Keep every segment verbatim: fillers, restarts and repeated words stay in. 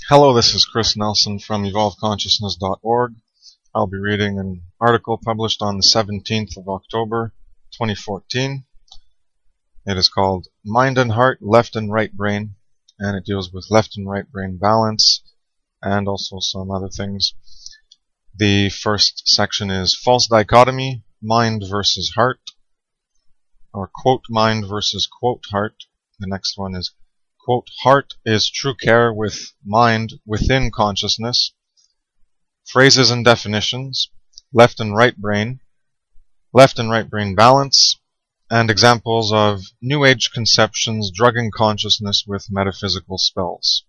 Hello, this is Chris Nelson from evolve consciousness dot org. I'll be reading an article published on the seventeenth of October, twenty fourteen. It is called Mind and Heart, Left and Right Brain, and it deals with left and right brain balance and also some other things. The first section is false dichotomy, mind versus heart, or quote mind versus quote heart. The next one is quote, heart is true care with mind within consciousness. Phrases and definitions, left and right brain, left and right brain balance, and examples of New Age conceptions drugging consciousness with metaphysical spells.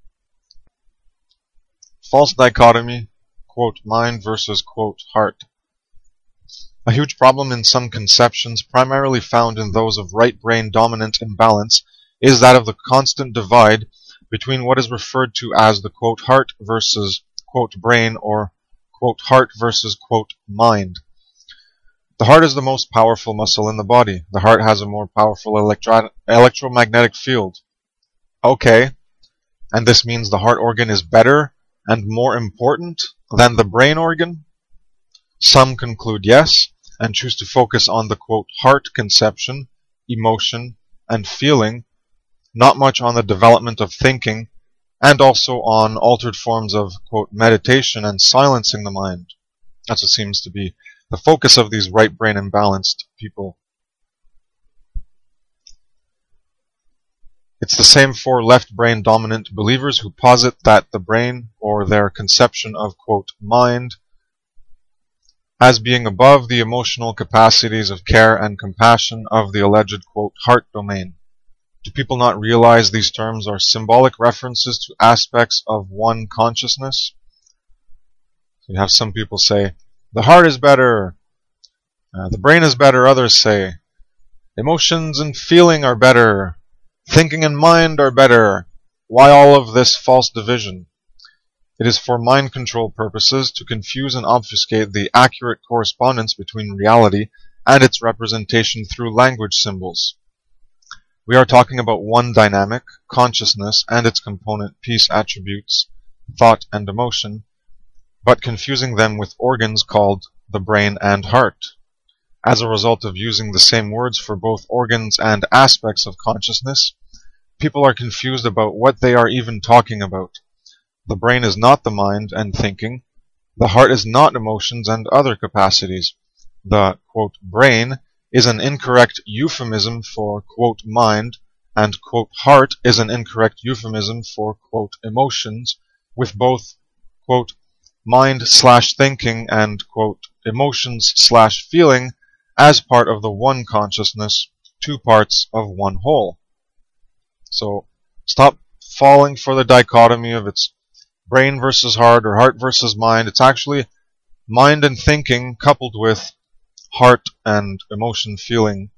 False dichotomy, quote, mind versus quote, heart. A huge problem in some conceptions, primarily found in those of right brain dominant imbalance, is that of the constant divide between what is referred to as the quote heart versus quote brain or quote heart versus quote mind. The heart is the most powerful muscle in the body. The heart has a more powerful electro electromagnetic field. Okay, and this means the heart organ is better and more important than the brain organ? Some conclude yes, and choose to focus on the quote heart conception, emotion, and feeling, not much on the development of thinking, and also on altered forms of, quote, meditation and silencing the mind. That's what seems to be the focus of these right brain imbalanced people. It's the same for left brain dominant believers who posit that the brain, or their conception of, quote, mind, as being above the emotional capacities of care and compassion of the alleged, quote, heart domain. Do people not realize these terms are symbolic references to aspects of one consciousness? So you have some people say, the heart is better, uh, the brain is better, others say, emotions and feeling are better, thinking and mind are better. Why all of this false division? It is for mind control purposes to confuse and obfuscate the accurate correspondence between reality and its representation through language symbols. We are talking about one dynamic, consciousness, and its component peace attributes, thought and emotion, but confusing them with organs called the brain and heart. As a result of using the same words for both organs and aspects of consciousness, people are confused about what they are even talking about. The brain is not the mind and thinking. The heart is not emotions and other capacities. The, quote, brain is an incorrect euphemism for, quote, mind, and, quote, heart is an incorrect euphemism for, quote, emotions, with both, quote, mind slash thinking and, quote, emotions slash feeling as part of the one consciousness, two parts of one whole. So stop falling for the dichotomy of it's brain versus heart or heart versus mind. It's actually mind and thinking coupled with heart and emotion feeling.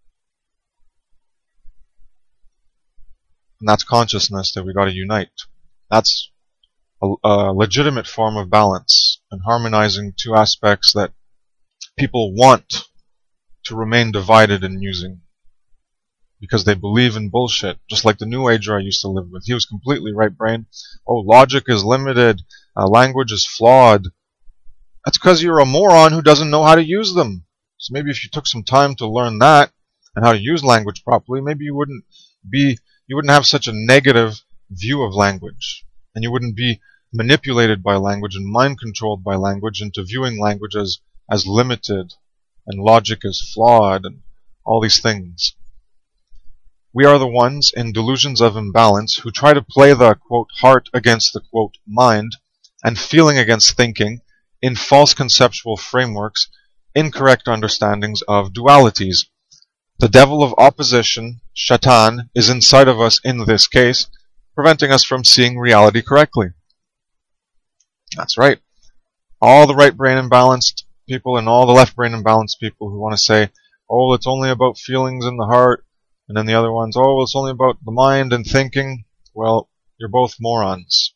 And that's consciousness that we got to unite. That's a, a legitimate form of balance and harmonizing two aspects that people want to remain divided in using because they believe in bullshit. Just like the New Ager I used to live with. He was completely right brain. Oh, logic is limited. Uh, language is flawed. That's because you're a moron who doesn't know how to use them. So maybe if you took some time to learn that and how to use language properly, maybe you wouldn't be you wouldn't have such a negative view of language, and you wouldn't be manipulated by language and mind controlled by language into viewing language as as limited and logic as flawed and all these things. We are the ones in delusions of imbalance who try to play the, quote, heart against the, quote, mind and feeling against thinking in false conceptual frameworks, incorrect understandings of dualities. The devil of opposition, Shaitan, is inside of us in this case, preventing us from seeing reality correctly. That's right. All the right brain imbalanced people and all the left brain imbalanced people who want to say, oh, it's only about feelings in the heart, and then the other ones, oh, it's only about the mind and thinking. Well, you're both morons.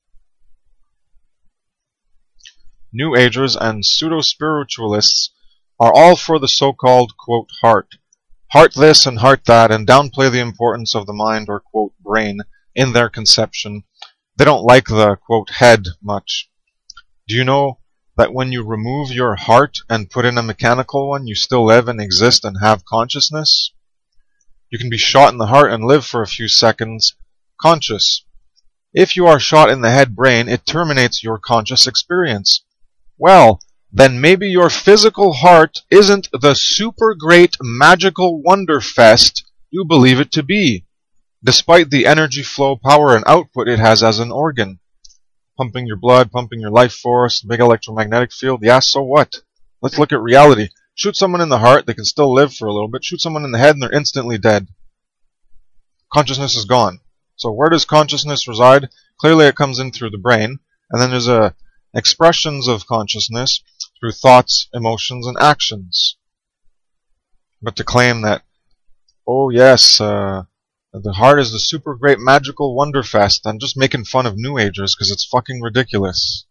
New Agers and pseudo-spiritualists are all for the so-called, quote, heart. Heart this and heart that, and downplay the importance of the mind or, quote, brain in their conception They don't like the, quote, head much. Do you know that when you remove your heart and put in a mechanical one, you still live and exist and have consciousness? You can be shot in the heart and live for a few seconds conscious. If you are shot in the head brain, it terminates your conscious experience. Well, then maybe your physical heart isn't the super great magical wonder fest you believe it to be, despite the energy flow, power, and output it has as an organ. Pumping your blood, pumping your life force, big electromagnetic field, yeah, so what? Let's look at reality. Shoot someone in the heart, they can still live for a little bit. Shoot someone in the head and they're instantly dead. Consciousness is gone. So where does consciousness reside? Clearly it comes in through the brain, and then there's a expressions of consciousness through thoughts, emotions, and actions. But to claim that, oh yes, uh, the heart is the super great magical wonder fest, I'm just making fun of New Agers because it's fucking ridiculous.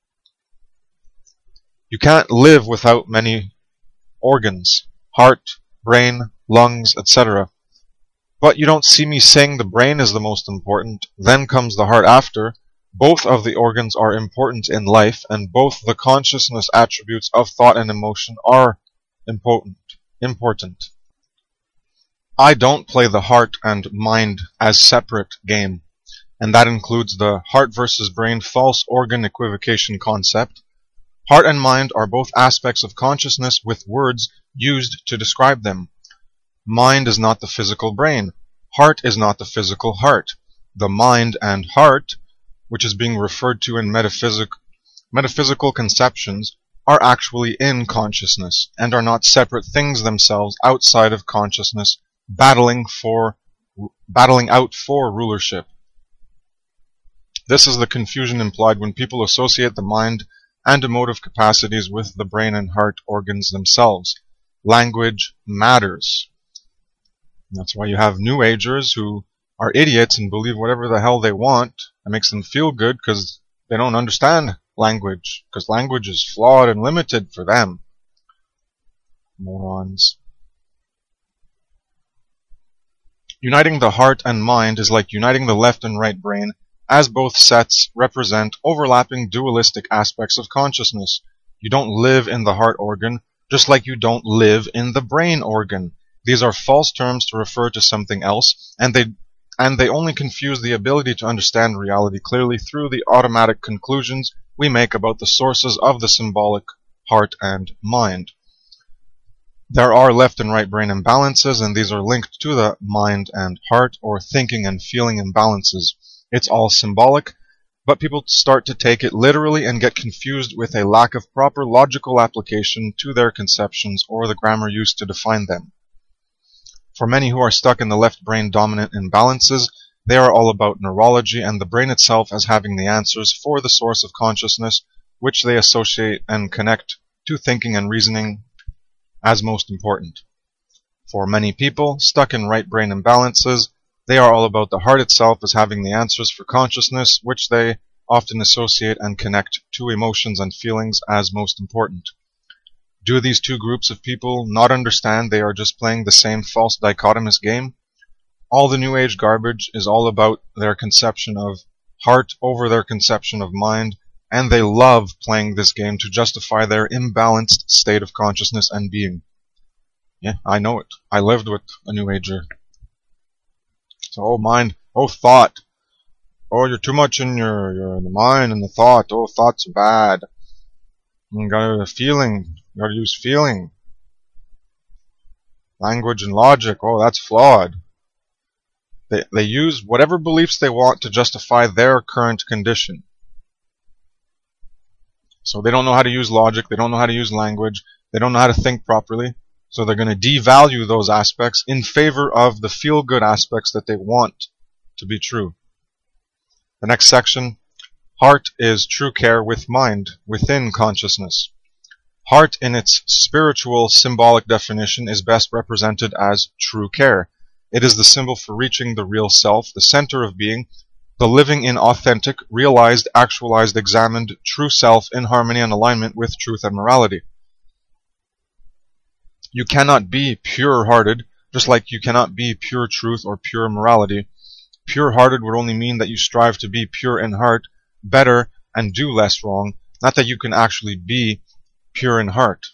You can't live without many organs. Heart, brain, lungs, et cetera. But you don't see me saying the brain is the most important, then comes the heart after. Both of the organs are important in life, and both the consciousness attributes of thought and emotion are important. important. I don't play the heart and mind as separate game, and that includes the heart versus brain false organ equivocation concept. Heart and mind are both aspects of consciousness with words used to describe them. Mind is not the physical brain. Heart is not the physical heart. The mind and heart, which is being referred to in metaphysic, metaphysical conceptions, are actually in consciousness and are not separate things themselves outside of consciousness, battling for, battling out for rulership. This is the confusion implied when people associate the mind and emotive capacities with the brain and heart organs themselves. Language matters. That's why you have New Agers who are idiots and believe whatever the hell they want. It makes them feel good because they don't understand language, because language is flawed and limited for them. Morons. Uniting the heart and mind is like uniting the left and right brain, as both sets represent overlapping dualistic aspects of consciousness. You don't live in the heart organ, just like you don't live in the brain organ. These are false terms to refer to something else, and they and they only confuse the ability to understand reality clearly through the automatic conclusions we make about the sources of the symbolic heart and mind. There are left and right brain imbalances, and these are linked to the mind and heart, or thinking and feeling imbalances. It's all symbolic, but people start to take it literally and get confused with a lack of proper logical application to their conceptions or the grammar used to define them. For many who are stuck in the left brain dominant imbalances, they are all about neurology and the brain itself as having the answers for the source of consciousness, which they associate and connect to thinking and reasoning as most important. For many people stuck in right brain imbalances, they are all about the heart itself as having the answers for consciousness, which they often associate and connect to emotions and feelings as most important. Do these two groups of people not understand they are just playing the same false dichotomous game? All the New Age garbage is all about their conception of heart over their conception of mind, and they love playing this game to justify their imbalanced state of consciousness and being. Yeah, I know it. I lived with a New Ager. So, oh mind, oh thought. Oh, you're too much in your, your the mind and the thought. Oh, thoughts are bad. You got a feeling. You gotta use feeling. Language and logic, oh, that's flawed. They, they use whatever beliefs they want to justify their current condition. So they don't know how to use logic, they don't know how to use language, they don't know how to think properly. So they're going to devalue those aspects in favor of the feel-good aspects that they want to be true. The next section, heart is true care with mind, within consciousness. Heart, in its spiritual symbolic definition, is best represented as true care. It is the symbol for reaching the real self, the center of being, the living in authentic, realized, actualized, examined, true self in harmony and alignment with truth and morality. You cannot be pure-hearted, just like you cannot be pure truth or pure morality, Pure-hearted would only mean that you strive to be pure in heart, better, and do less wrong, not that you can actually be pure in heart.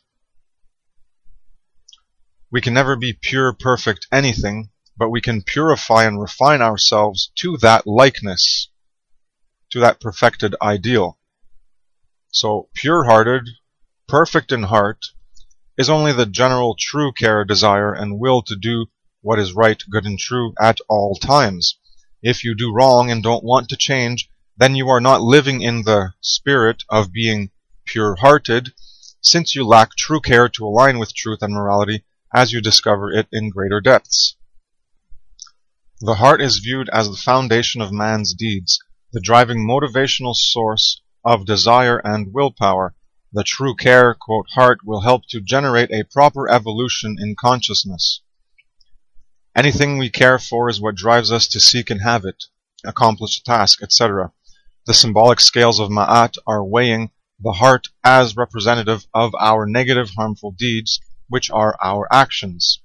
We can never be pure, perfect anything, but we can purify and refine ourselves to that likeness, to that perfected ideal. So, pure-hearted, perfect in heart, is only the general true care, desire, and will to do what is right, good, and true at all times. If you do wrong and don't want to change, then you are not living in the spirit of being pure-hearted, since you lack true care to align with truth and morality as you discover it in greater depths. The heart is viewed as the foundation of man's deeds, the driving motivational source of desire and willpower. The true care, quote, heart, will help to generate a proper evolution in consciousness. Anything we care for is what drives us to seek and have it, accomplish a task, et cetera. The symbolic scales of Ma'at are weighing the heart as representative of our negative, harmful deeds, which are our actions.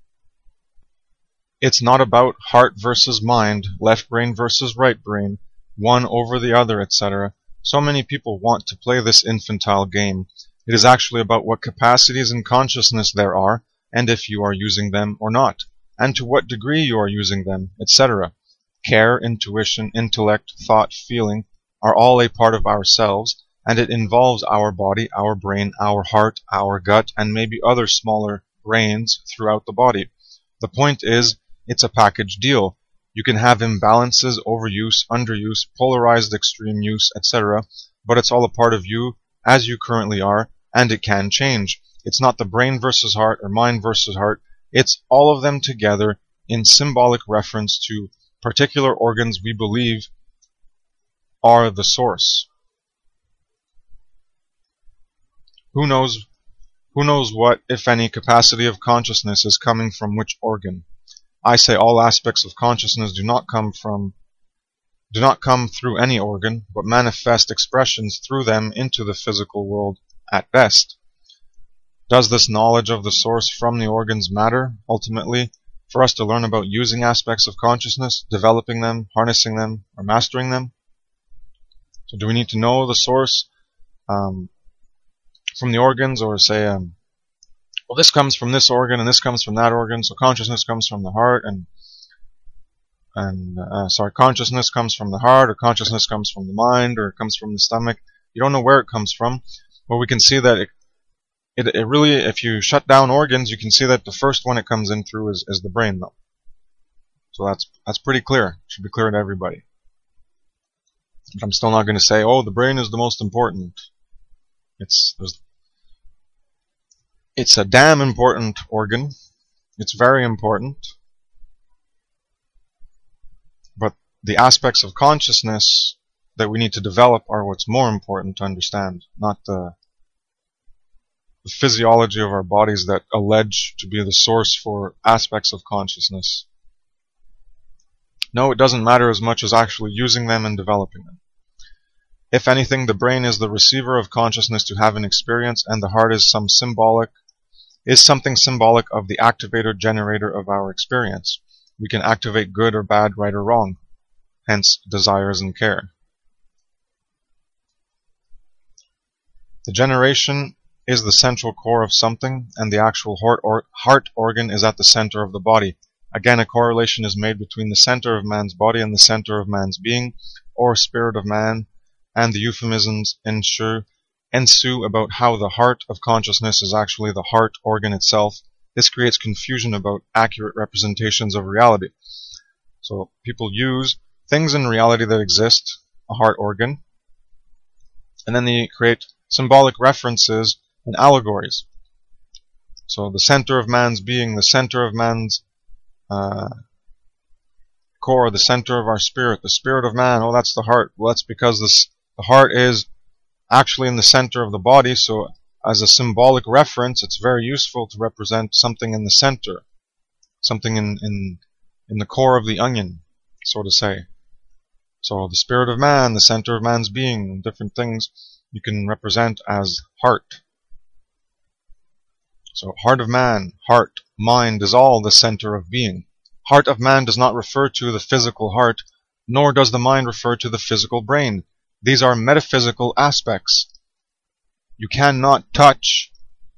It's not about heart versus mind, left brain versus right brain, one over the other, et cetera. So many people want to play this infantile game. It is actually about what capacities in consciousness there are, and if you are using them or not, and to what degree you are using them, et cetera. Care, intuition, intellect, thought, feeling are all a part of ourselves, and it involves our body, our brain, our heart, our gut, and maybe other smaller brains throughout the body. The point is, it's a package deal. You can have imbalances, overuse, underuse, polarized extreme use, et cetera, but it's all a part of you as you currently are, and it can change. It's not the brain versus heart or mind versus heart. It's all of them together in symbolic reference to particular organs we believe are the source. Who knows, who knows what, if any, capacity of consciousness is coming from which organ? I say all aspects of consciousness do not come from, do not come through any organ, but manifest expressions through them into the physical world at best. Does this knowledge of the source from the organs matter, ultimately, for us to learn about using aspects of consciousness, developing them, harnessing them, or mastering them? So do we need to know the source um, from the organs, or say, um, well, this comes from this organ and this comes from that organ, so consciousness comes from the heart, and and uh, sorry, consciousness comes from the heart, or consciousness comes from the mind, or it comes from the stomach. You don't know where it comes from, but we can see that it It, it really, if you shut down organs, you can see that the first one it comes in through is, is the brain, though. So that's that's pretty clear. It should be clear to everybody. But I'm still not going to say, oh, the brain is the most important. It's it's a damn important organ. It's very important. But the aspects of consciousness that we need to develop are what's more important to understand, not the the physiology of our bodies that allege to be the source for aspects of consciousness. No, it doesn't matter as much as actually using them and developing them. If anything, the brain is the receiver of consciousness to have an experience, and the heart is some symbolic, is something symbolic of the activator generator of our experience. We can activate good or bad, right or wrong, hence desires and care. The generation is the central core of something, and the actual heart, or heart organ is at the center of the body. Again, a correlation is made between the center of man's body and the center of man's being, or spirit of man, and the euphemisms ensue, ensue about how the heart of consciousness is actually the heart organ itself. This creates confusion about accurate representations of reality. So people use things in reality that exist, a heart organ, and then they create symbolic references and allegories. So the center of man's being, the center of man's uh, core, the center of our spirit, the spirit of man, oh, that's the heart. Well, that's because this, the heart is actually in the center of the body, so as a symbolic reference, it's very useful to represent something in the center, something in, in, in the core of the onion, so to say. So the spirit of man, the center of man's being, different things you can represent as heart. So heart of man, heart, mind is all the center of being. Heart of man does not refer to the physical heart, nor does the mind refer to the physical brain. These are metaphysical aspects. You cannot touch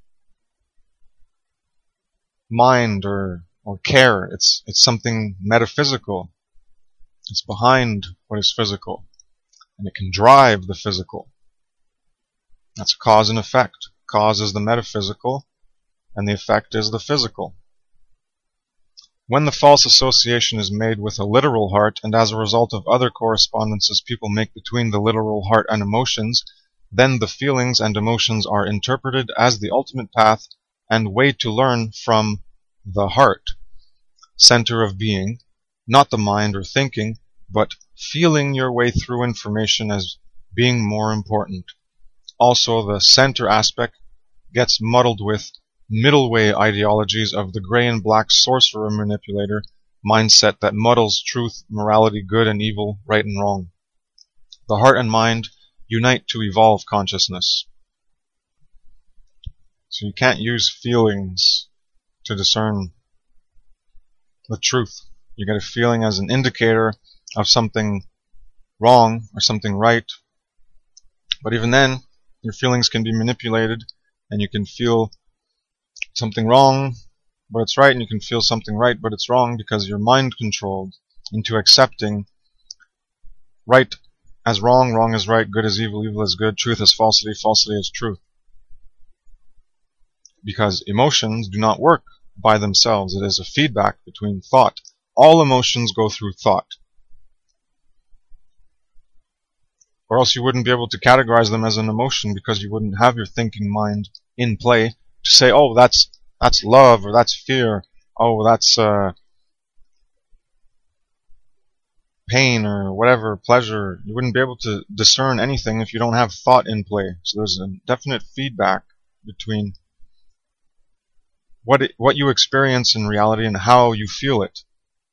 mind or, or care. It's, it's something metaphysical. It's behind what is physical. And it can drive the physical. That's cause and effect. Cause is the metaphysical, and the effect is the physical. When the false association is made with a literal heart, and as a result of other correspondences people make between the literal heart and emotions, then the feelings and emotions are interpreted as the ultimate path and way to learn from the heart, center of being, not the mind or thinking, but feeling your way through information as being more important. Also, the center aspect gets muddled with middle way ideologies of the gray and black sorcerer manipulator mindset that muddles truth, morality, good and evil, right and wrong. The heart and mind unite to evolve consciousness. So you can't use feelings to discern the truth. You get a feeling as an indicator of something wrong or something right. But even then, your feelings can be manipulated, and you can feel something wrong, but it's right, and you can feel something right, but it's wrong, because you're mind controlled into accepting right as wrong, wrong as right, good as evil, evil as good, truth as falsity, falsity as truth. Because emotions do not work by themselves. It is a feedback between thought. All emotions go through thought. Or else you wouldn't be able to categorize them as an emotion, because you wouldn't have your thinking mind in play to say, oh, that's that's love, or that's fear, oh, that's uh, pain, or whatever, pleasure. You wouldn't be able to discern anything if you don't have thought in play. So there's a definite feedback between what it, what you experience in reality and how you feel it.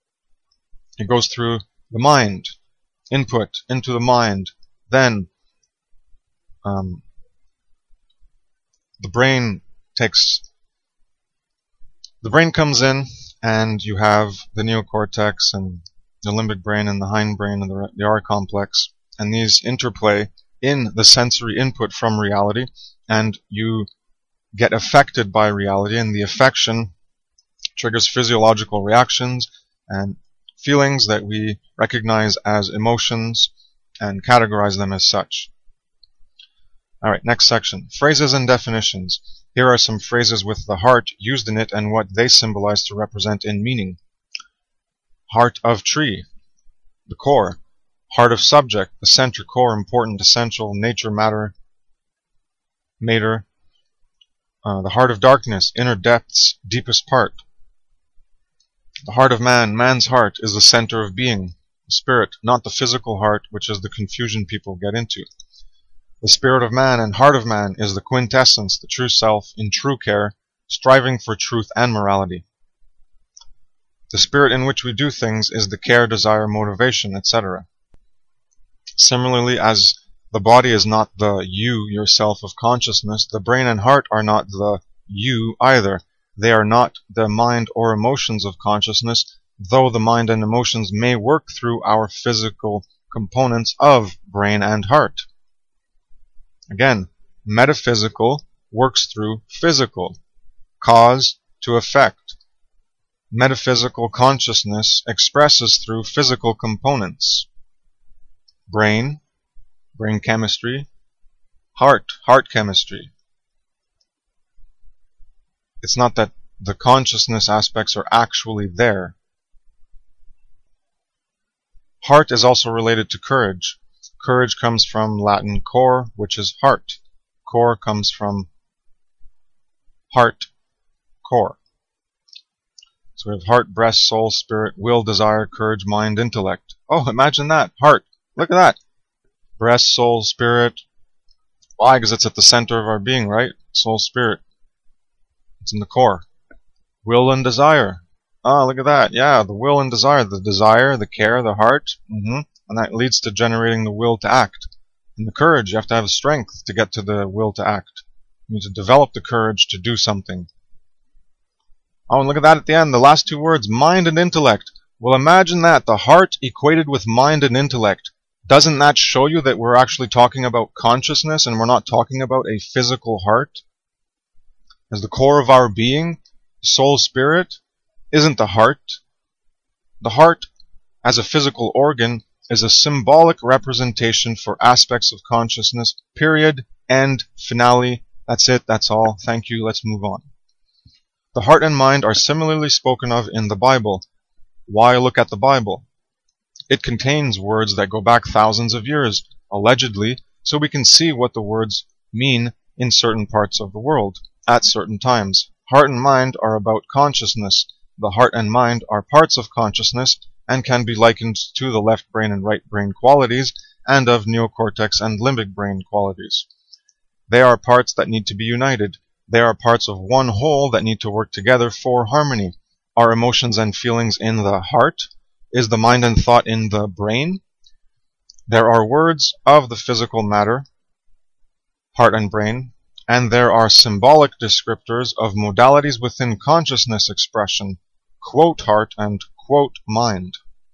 It goes through the mind, input into the mind, then um, the brain takes the brain comes in, and you have the neocortex and the limbic brain and the hindbrain and the, the R complex, and these interplay in the sensory input from reality, and you get affected by reality, and the affection triggers physiological reactions and feelings that we recognize as emotions and categorize them as such. Alright, next section. Phrases and definitions. Here are some phrases with the heart used in it and what they symbolize to represent in meaning. Heart of tree, the core. Heart of subject, the center, core, important, essential, nature, matter, mater. Uh, the heart of darkness, inner depths, deepest part. The heart of man, man's heart, is the center of being. Spirit, not the physical heart, which is the confusion people get into. The spirit of man and heart of man is the quintessence, the true self, in true care, striving for truth and morality. The spirit in which we do things is the care, desire, motivation, et cetera. Similarly, as the body is not the you, yourself of consciousness, the brain and heart are not the you either. They are not the mind or emotions of consciousness, though the mind and emotions may work through our physical components of brain and heart. Again, metaphysical works through physical, cause to effect. Metaphysical consciousness expresses through physical components. Brain, brain chemistry, heart, heart chemistry. It's not that the consciousness aspects are actually there. Heart is also related to courage. Courage comes from Latin cor, which is heart. Cor comes from heart, core. So we have heart, breast, soul, spirit, will, desire, courage, mind, intellect. Oh, imagine that. Heart. Look at that. Breast, soul, spirit. Why? Because it's at the center of our being, right? Soul, spirit. It's in the core. Will and desire. Ah, look at that. Yeah, the will and desire. The desire, the care, the heart. Mm-hmm. And that leads to generating the will to act. And the courage, you have to have strength to get to the will to act. You need to develop the courage to do something. Oh, and look at that at the end, the last two words, mind and intellect. Well, imagine that, the heart equated with mind and intellect. Doesn't that show you that we're actually talking about consciousness and we're not talking about a physical heart? As the core of our being, soul, spirit, isn't the heart. The heart, as a physical organ, is a symbolic representation for aspects of consciousness, period, end, finale. That's it, that's all. Thank you, let's move on. The heart and mind are similarly spoken of in the Bible. Why look at the Bible? It contains words that go back thousands of years, allegedly, so we can see what the words mean in certain parts of the world, at certain times. Heart and mind are about consciousness. The heart and mind are parts of consciousness and can be likened to the left brain and right brain qualities and of neocortex and limbic brain qualities. They are parts that need to be united. They are parts of one whole that need to work together for harmony. Are emotions and feelings in the heart? Is the mind and thought in the brain? There are words of the physical matter, heart and brain, and there are symbolic descriptors of modalities within consciousness expression, quote heart and quote mind.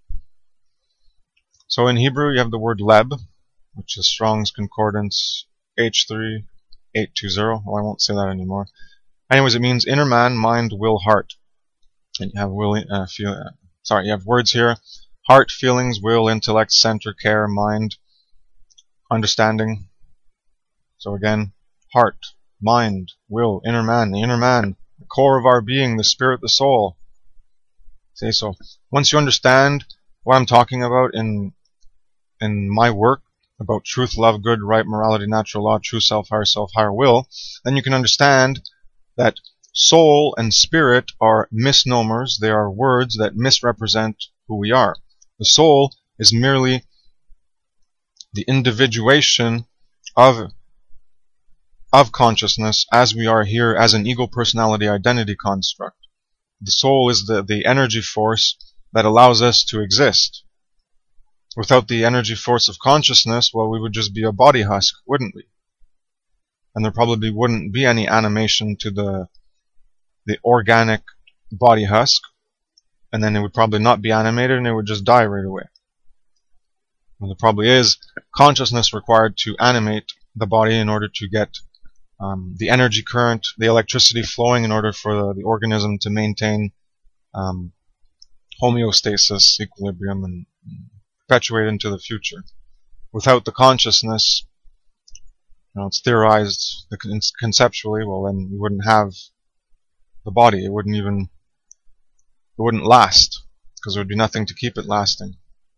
So in Hebrew you have the word leb, which is Strong's Concordance H three eight two zero. Well, I won't say that anymore. Anyways, it means inner man, mind, will, heart. And you have will, uh, feel, uh, sorry, you have words here: heart, feelings, will, intellect, center, care, mind, understanding. So again, heart, mind, will, inner man, the inner man, the core of our being, the spirit, the soul. Say so. Once you understand what I'm talking about in in my work about truth, love, good, right, morality, natural law, true self, higher self, higher will, then you can understand that soul and spirit are misnomers. They are words that misrepresent who we are. The soul is merely the individuation of of consciousness as we are here as an ego personality identity construct. The soul is the, the energy force that allows us to exist. Without the energy force of consciousness, well, we would just be a body husk, wouldn't we? And there probably wouldn't be any animation to the the organic body husk, and then it would probably not be animated and it would just die right away. Well, there probably is consciousness required to animate the body in order to get um, the energy current, the electricity flowing in order for the, the organism to maintain um, homeostasis, equilibrium, and perpetuate into the future. Without the consciousness, you know, it's theorized conceptually, well, then you wouldn't have the body. It wouldn't even, it wouldn't last, because there would be nothing to keep it lasting.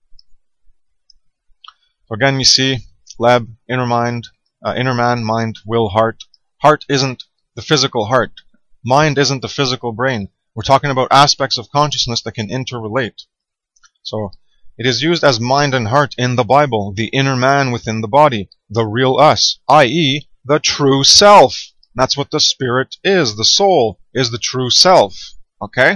So again, you see, leb, inner mind, uh, inner man, mind, will, heart. Heart isn't the physical heart. Mind isn't the physical brain. We're talking about aspects of consciousness that can interrelate. So it is used as mind and heart in the Bible, the inner man within the body, the real us, that is, the true self. That's what the spirit is. The soul is the true self. Okay?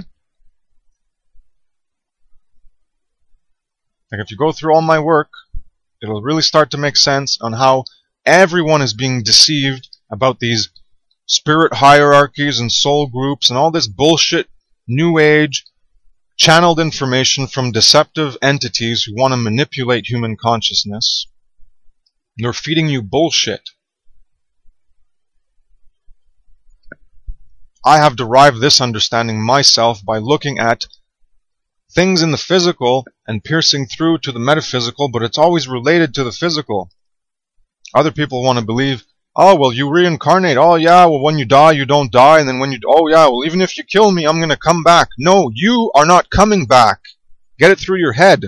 Like if you go through all my work, it'll really start to make sense on how everyone is being deceived about these spirit hierarchies and soul groups and all this bullshit, new age, channeled information from deceptive entities who want to manipulate human consciousness. They're feeding you bullshit. I have derived this understanding myself by looking at things in the physical and piercing through to the metaphysical, but it's always related to the physical. Other people want to believe, oh, well, you reincarnate. Oh, yeah, well, when you die, you don't die. And then when you, oh, yeah, well, even if you kill me, I'm going to come back. No, you are not coming back. Get it through your head.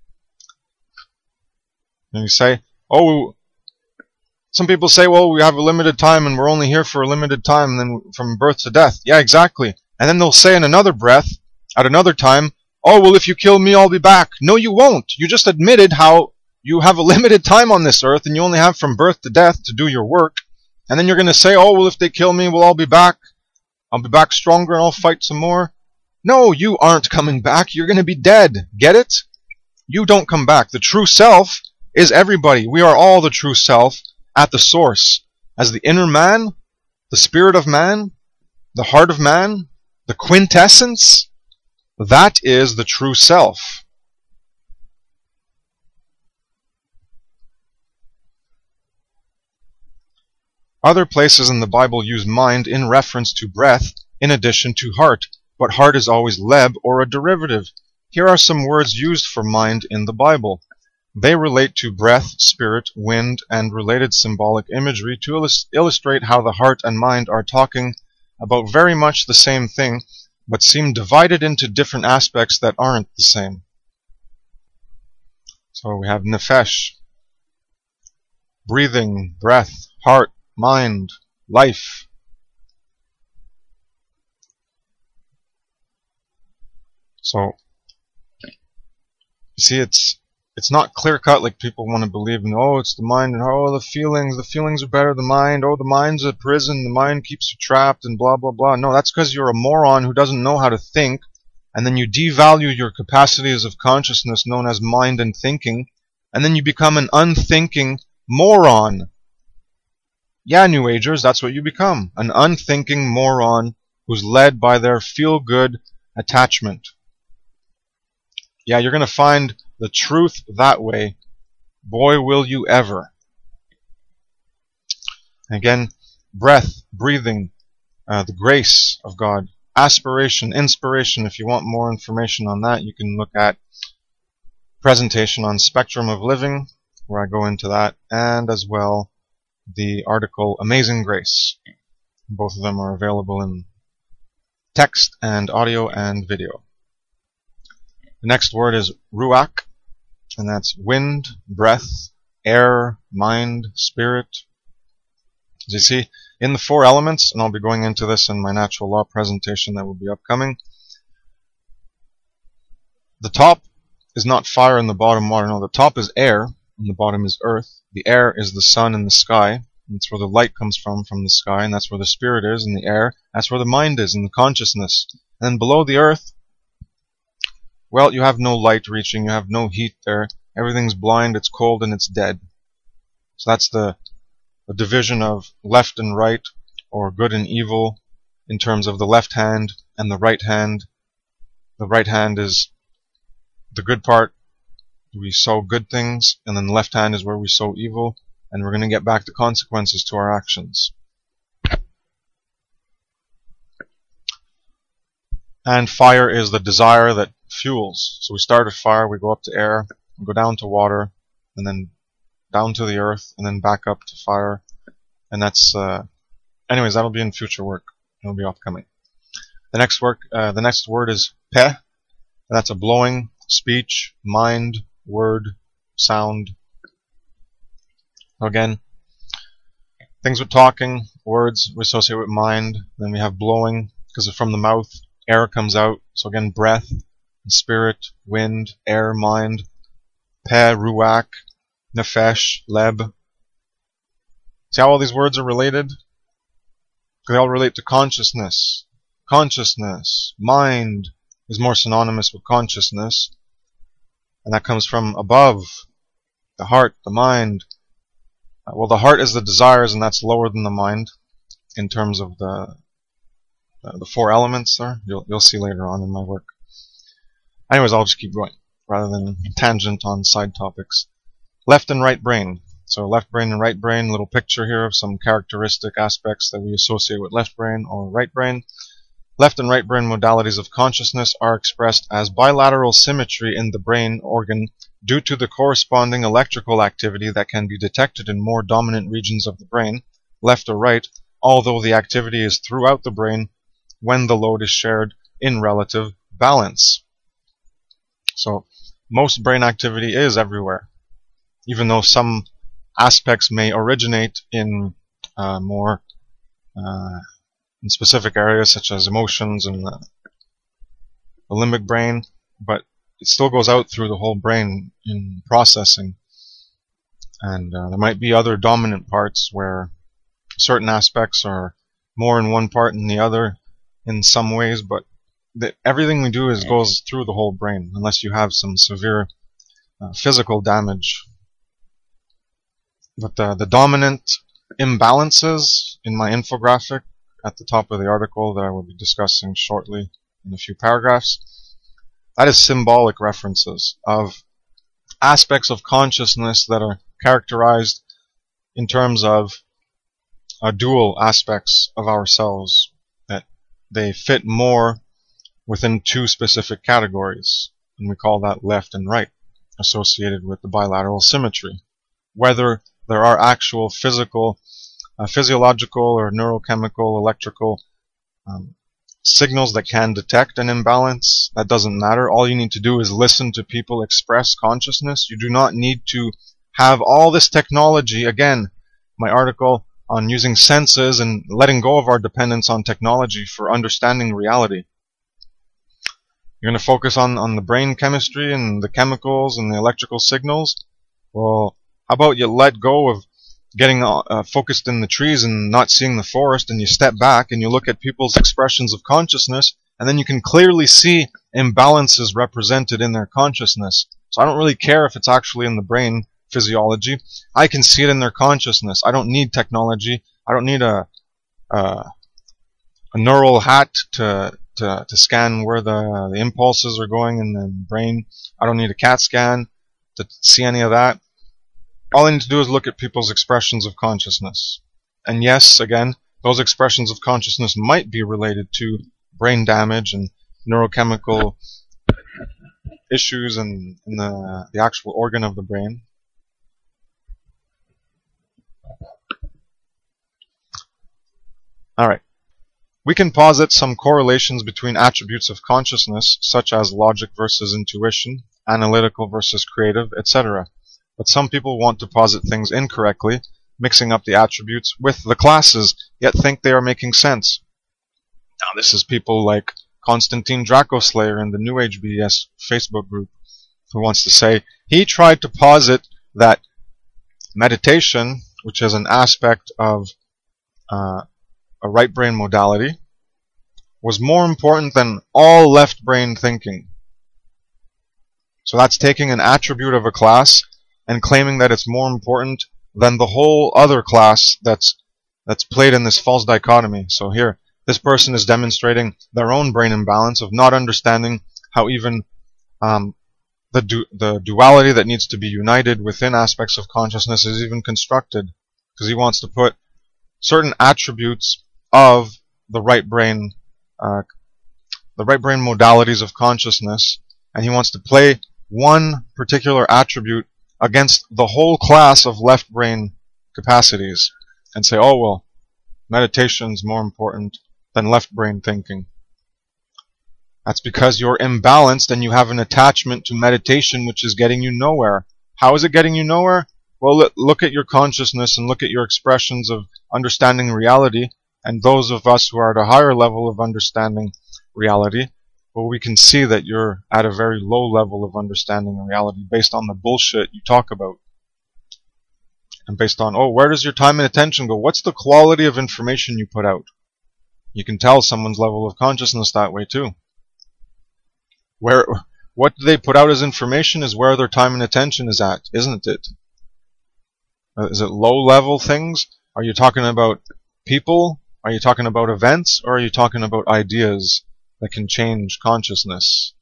And you say, oh, some people say, well, we have a limited time and we're only here for a limited time, and then from birth to death. Yeah, exactly. And then they'll say in another breath, at another time, oh, well, if you kill me, I'll be back. No, you won't. You just admitted how you have a limited time on this earth and you only have from birth to death to do your work. And then you're going to say, oh, well, if they kill me, well, I'll be back. I'll be back stronger and I'll fight some more. No, you aren't coming back. You're going to be dead. Get it? You don't come back. The true self is everybody. We are all the true self at the source. As the inner man, the spirit of man, the heart of man, the the quintessence, that is the true self. Other places in the Bible use mind in reference to breath in addition to heart, but heart is always leb or a derivative. Here are some words used for mind in the Bible. They relate to breath, spirit, wind, and related symbolic imagery to illus- illustrate how the heart and mind are talking about very much the same thing, but seem divided into different aspects that aren't the same. So we have nefesh, breathing, breath, heart, mind, life. So, you see, it's it's not clear-cut like people want to believe in, oh, it's the mind, and oh, the feelings, the feelings are better than the mind, oh, the mind's a prison, the mind keeps you trapped, and blah, blah, blah. No, that's because you're a moron who doesn't know how to think, and then you devalue your capacities of consciousness known as mind and thinking, and then you become an unthinking moron. Yeah, New Agers, that's what you become. An unthinking moron who's led by their feel-good attachment. Yeah, you're going to find the truth that way. Boy, will you ever. Again, breath, breathing, uh, the grace of God, aspiration, inspiration. If you want more information on that, you can look at presentation on Spectrum of Living, where I go into that, and as well the article Amazing Grace. Both of them are available in text and audio and video. The next word is ruach, and that's wind, breath, air, mind, spirit. As you see, in the four elements, and I'll be going into this in my natural law presentation that will be upcoming, the top is not fire and the bottom water. No, the top is air and the bottom is earth. The air is the sun and the sky. That's where the light comes from, from the sky, and that's where the spirit is in the air. That's where the mind is in the consciousness. And then below the earth, well, you have no light reaching, you have no heat there. Everything's blind, it's cold, and it's dead. So that's the, the division of left and right, or good and evil, in terms of the left hand and the right hand. The right hand is the good part. We sow good things, and then the left hand is where we sow evil, and we're going to get back to consequences to our actions. And fire is the desire that fuels. So we start at fire, we go up to air, we go down to water, and then down to the earth, and then back up to fire. And that's, uh, anyways, that'll be in future work. It'll be upcoming. The next work, uh, the next word is peh. That's a blowing, speech, mind, word, sound. Again, things with talking, words we associate with mind. Then we have blowing, because from the mouth, air comes out. So again, breath, spirit, wind, air, mind. Peh, ruach, nefesh, leb. See how all these words are related? They all relate to consciousness. Consciousness, mind is more synonymous with consciousness. And that comes from above, the heart, the mind. Well, the heart is the desires, and that's lower than the mind in terms of the uh, the four elements there. You'll, you'll see later on in my work. Anyways, I'll just keep going rather than tangent on side topics. Left and right brain. So left brain and right brain, little picture here of some characteristic aspects that we associate with left brain or right brain. Left and right brain modalities of consciousness are expressed as bilateral symmetry in the brain organ due to the corresponding electrical activity that can be detected in more dominant regions of the brain, left or right, although the activity is throughout the brain when the load is shared in relative balance. So most brain activity is everywhere, even though some aspects may originate in uh, more uh, in specific areas such as emotions and the, the limbic brain, but it still goes out through the whole brain in processing. And uh, there might be other dominant parts where certain aspects are more in one part than the other in some ways, but the, everything we do is goes through the whole brain, unless you have some severe uh, physical damage. But the, the dominant imbalances in my infographic at the top of the article that I will be discussing shortly in a few paragraphs. That is symbolic references of aspects of consciousness that are characterized in terms of uh, dual aspects of ourselves, that they fit more within two specific categories, and we call that left and right, associated with the bilateral symmetry. Whether there are actual physical, uh, physiological or neurochemical, electrical um, signals that can detect an imbalance, that doesn't matter. All you need to do is listen to people express consciousness. You do not need to have all this technology. Again, my article on using senses and letting go of our dependence on technology for understanding reality. You're going to focus on, on the brain chemistry and the chemicals and the electrical signals. Well, how about you let go of getting uh, focused in the trees and not seeing the forest, and you step back and you look at people's expressions of consciousness, and then you can clearly see imbalances represented in their consciousness. So I don't really care if it's actually in the brain physiology. I can see it in their consciousness. I don't need technology. I don't need a a, a neural hat to, to to scan where the, the impulses are going in the brain. I don't need a CAT scan to see any of that. All I need to do is look at people's expressions of consciousness. And yes, again, those expressions of consciousness might be related to brain damage and neurochemical issues in, in the, the actual organ of the brain. Alright. We can posit some correlations between attributes of consciousness, such as logic versus intuition, analytical versus creative, et cetera. But some people want to posit things incorrectly, mixing up the attributes with the classes, yet think they are making sense. Now, this is people like Konstantin Dracoslayer in the New Age B S Facebook group, who wants to say he tried to posit that meditation, which is an aspect of uh, a right brain modality, was more important than all left brain thinking. So that's taking an attribute of a class and claiming that it's more important than the whole other class that's that's played in this false dichotomy. So here, this person is demonstrating their own brain imbalance of not understanding how even um, the du the duality that needs to be united within aspects of consciousness is even constructed, because he wants to put certain attributes of the right brain, uh, the right brain modalities of consciousness, and he wants to play one particular attribute against the whole class of left brain capacities and say, oh, well, meditation's more important than left brain thinking. That's because you're imbalanced and you have an attachment to meditation which is getting you nowhere. How is it getting you nowhere? Well, look at your consciousness and look at your expressions of understanding reality, and those of us who are at a higher level of understanding reality, well, we can see that you're at a very low level of understanding reality based on the bullshit you talk about. And based on, oh, where does your time and attention go? What's the quality of information you put out? You can tell someone's level of consciousness that way too. Where, what they put out as information is where their time and attention is at, isn't it? Is it low-level things? Are you talking about people? Are you talking about events? Or are you talking about ideas that can change consciousness?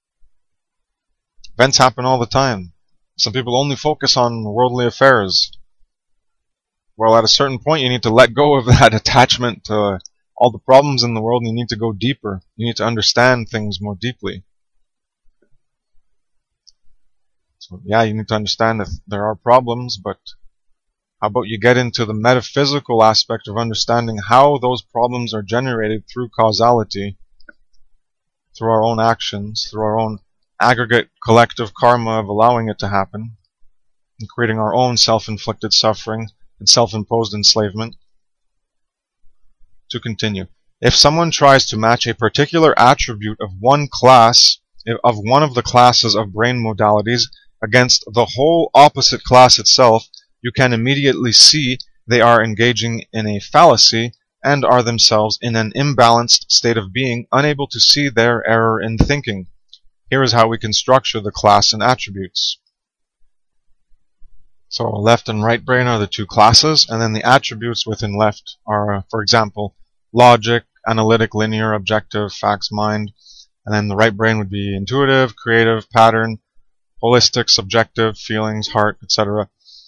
Events happen all the time. Some people only focus on worldly affairs. Well, at a certain point, you need to let go of that attachment to all the problems in the world, and you need to go deeper. You need to understand things more deeply. So, yeah, you need to understand that there are problems, but how about you get into the metaphysical aspect of understanding how those problems are generated through causality, through our own actions, through our own aggregate collective karma of allowing it to happen, and creating our own self-inflicted suffering and self-imposed enslavement. To continue, if someone tries to match a particular attribute of one class, of one of the classes of brain modalities against the whole opposite class itself, you can immediately see they are engaging in a fallacy and are themselves in an imbalanced state of being, unable to see their error in thinking. Here is how we can structure the class and attributes. So left and right brain are the two classes, and then the attributes within left are, for example, logic, analytic, linear, objective, facts, mind. And then the right brain would be intuitive, creative, pattern, holistic, subjective, feelings, heart, et cetera.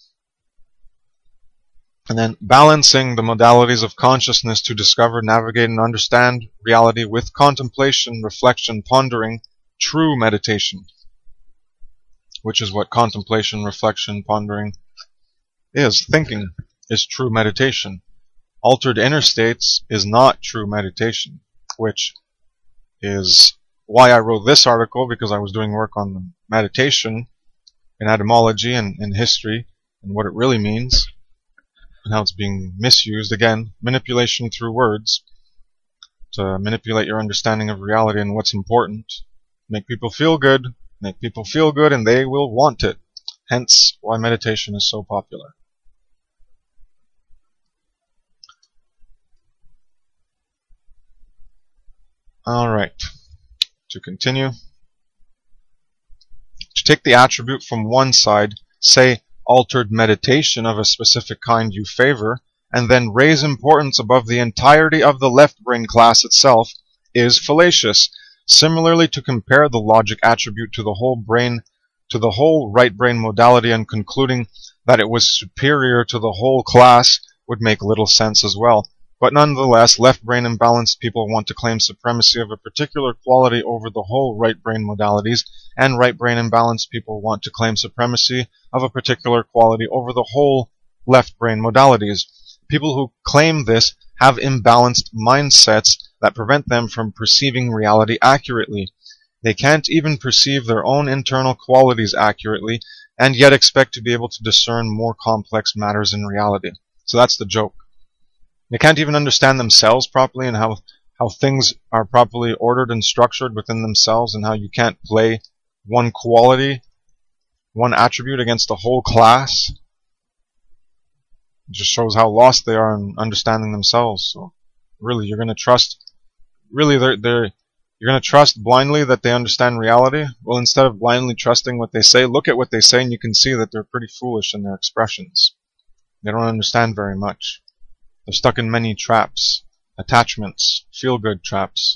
And then balancing the modalities of consciousness to discover, navigate, and understand reality with contemplation, reflection, pondering, true meditation, which is what contemplation, reflection, pondering is. Thinking is true meditation. Altered inner states is not true meditation, which is why I wrote this article, because I was doing work on meditation in etymology and in history and what it really means and how it's being misused. Again, manipulation through words to manipulate your understanding of reality and what's important. Make people feel good, make people feel good, and they will want it. Hence why meditation is so popular. Alright, to continue. To take the attribute from one side, say altered meditation of a specific kind you favor, and then raise importance above the entirety of the left brain class itself, is fallacious. Similarly, to compare the logic attribute to the whole brain, to the whole right brain modality, and concluding that it was superior to the whole class would make little sense as well. But nonetheless, left brain imbalanced people want to claim supremacy of a particular quality over the whole right brain modalities, and right brain imbalanced people want to claim supremacy of a particular quality over the whole left brain modalities. People who claim this have imbalanced mindsets that prevent them from perceiving reality accurately. They can't even perceive their own internal qualities accurately, and yet expect to be able to discern more complex matters in reality. So that's the joke. They can't even understand themselves properly, and how, how things are properly ordered and structured within themselves, and how you can't play one quality, one attribute against the whole class. It just shows how lost they are in understanding themselves. So really, you're going to trust really they're, they're you're going to trust blindly that they understand reality? Well, instead of blindly trusting what they say, look at what they say and you can see that they're pretty foolish in their expressions. They don't understand very much. They're stuck in many traps, attachments, feel-good traps.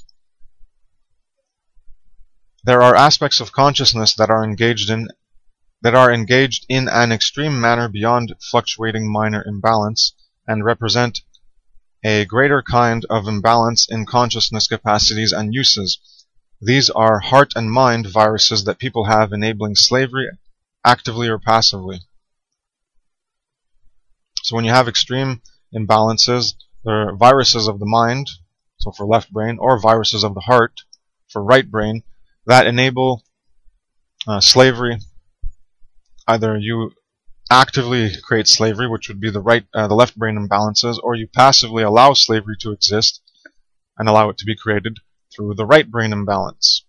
There are aspects of consciousness that are engaged in that are engaged in an extreme manner beyond fluctuating minor imbalance and represent a greater kind of imbalance in consciousness capacities and uses. These are heart and mind viruses that people have, enabling slavery actively or passively. So when you have extreme imbalances, there are viruses of the mind, so for left brain, or viruses of the heart for right brain, that enable uh, slavery. Either you actively create slavery, which would be the right, uh, the left brain imbalances, or you passively allow slavery to exist and allow it to be created through the right brain imbalance.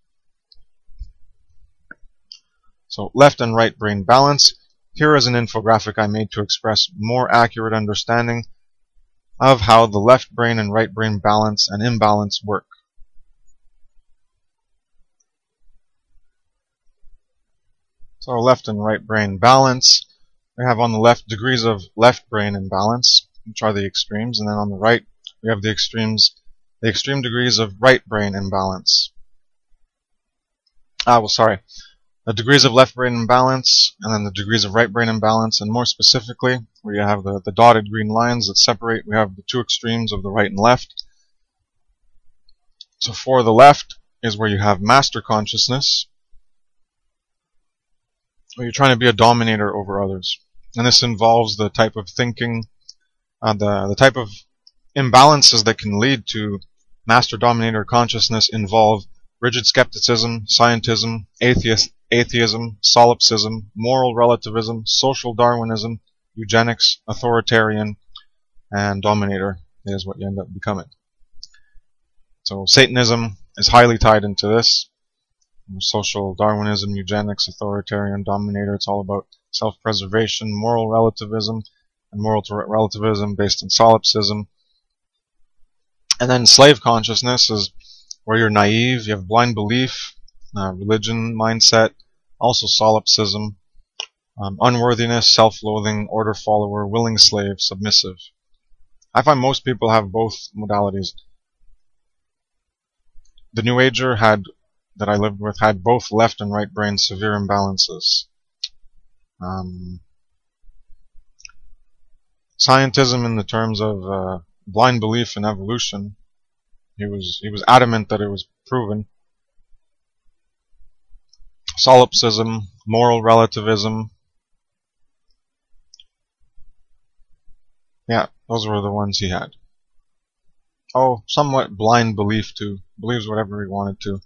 So left and right brain balance. Here is an infographic I made to express more accurate understanding of how the left brain and right brain balance and imbalance work. So left and right brain balance. We have on the left degrees of left brain imbalance, which are the extremes, and then on the right we have the extremes, the extreme degrees of right brain imbalance. Ah, well, sorry. The degrees of left brain imbalance, and then the degrees of right brain imbalance, and more specifically, where you have the, the dotted green lines that separate, we have the two extremes of the right and left. So for the left is where you have master consciousness, where you're trying to be a dominator over others. And this involves the type of thinking, uh, the, the type of imbalances that can lead to master dominator consciousness involve rigid skepticism, scientism, atheist, atheism, solipsism, moral relativism, social Darwinism, eugenics, authoritarian, and dominator is what you end up becoming. So Satanism is highly tied into this. Social Darwinism, eugenics, authoritarian, dominator. It's all about self-preservation, moral relativism, and moral relativism based on solipsism. And then slave consciousness is where you're naive, you have blind belief, uh, religion, mindset, also solipsism, um, unworthiness, self-loathing, order follower, willing slave, submissive. I find most people have both modalities. the New Ager had that I lived with had both left and right brain severe imbalances. Um, scientism, in the terms of uh, blind belief in evolution, he was he was adamant that it was proven. Solipsism, moral relativism, yeah, those were the ones he had. Oh, somewhat blind belief too. Believes whatever he wanted to.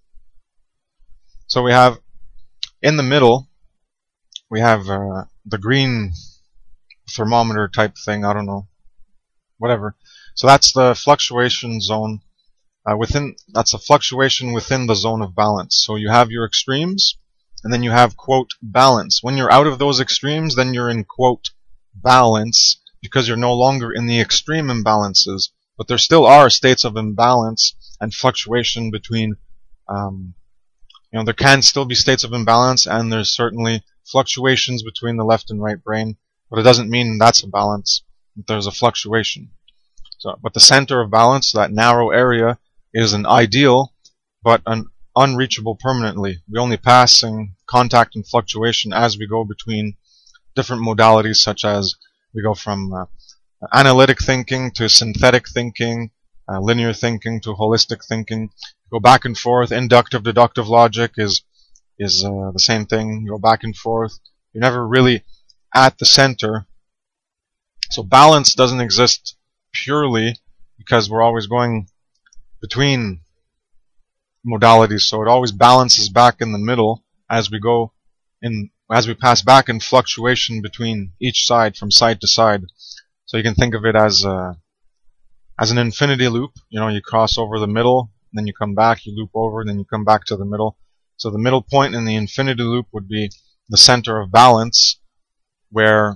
So we have, in the middle, we have uh, the green thermometer type thing, I don't know, whatever. So that's the fluctuation zone uh, within, that's a fluctuation within the zone of balance. So you have your extremes, and then you have, quote, balance. When you're out of those extremes, then you're in, quote, balance, because you're no longer in the extreme imbalances. But there still are states of imbalance and fluctuation between, um, you know, there can still be states of imbalance, and there's certainly fluctuations between the left and right brain, but it doesn't mean that's a balance. There's a fluctuation. So, but the center of balance, that narrow area, is an ideal, but an unreachable permanently. We only pass in contact and fluctuation as we go between different modalities, such as we go from uh, analytic thinking to synthetic thinking, uh, linear thinking to holistic thinking. Go back and forth. Inductive, deductive logic is is uh, the same thing. You go back and forth. You're never really at the center. So balance doesn't exist purely because we're always going between modalities. So it always balances back in the middle as we go in, as we pass back in fluctuation between each side, from side to side. So you can think of it as uh, as an infinity loop. You know, you cross over the middle, then you come back, you loop over, then you come back to the middle. So the middle point in the infinity loop would be the center of balance, where,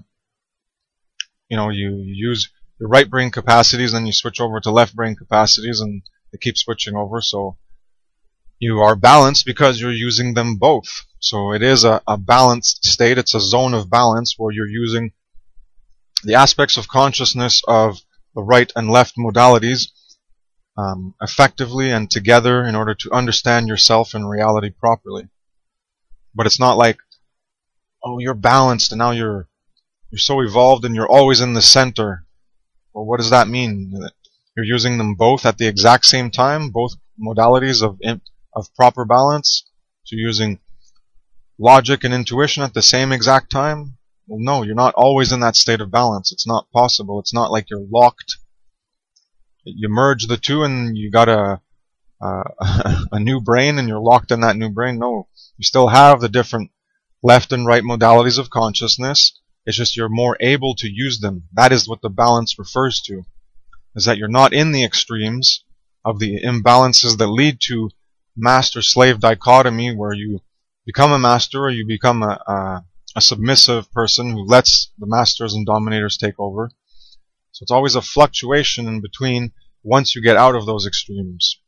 you know, you, you use your right brain capacities, then you switch over to left brain capacities, and they keep switching over. So you are balanced because you're using them both. So it is a, a balanced state. It's a zone of balance where you're using the aspects of consciousness of the right and left modalities um, effectively and together in order to understand yourself and reality properly. But it's not like, oh, you're balanced and now you're you're so evolved and you're always in the center. Well, what does that mean? You're using them both at the exact same time, both modalities of of proper balance. So you're using logic and intuition at the same exact time? Well, no, you're not always in that state of balance. It's not possible. It's not like you're locked. You merge the two and you got a uh, a new brain and you're locked in that new brain. No, you still have the different left and right modalities of consciousness. It's just you're more able to use them. That is what the balance refers to, is that you're not in the extremes of the imbalances that lead to master-slave dichotomy, where you become a master or you become a, a, a submissive person who lets the masters and dominators take over. So it's always a fluctuation in between once you get out of those extremes.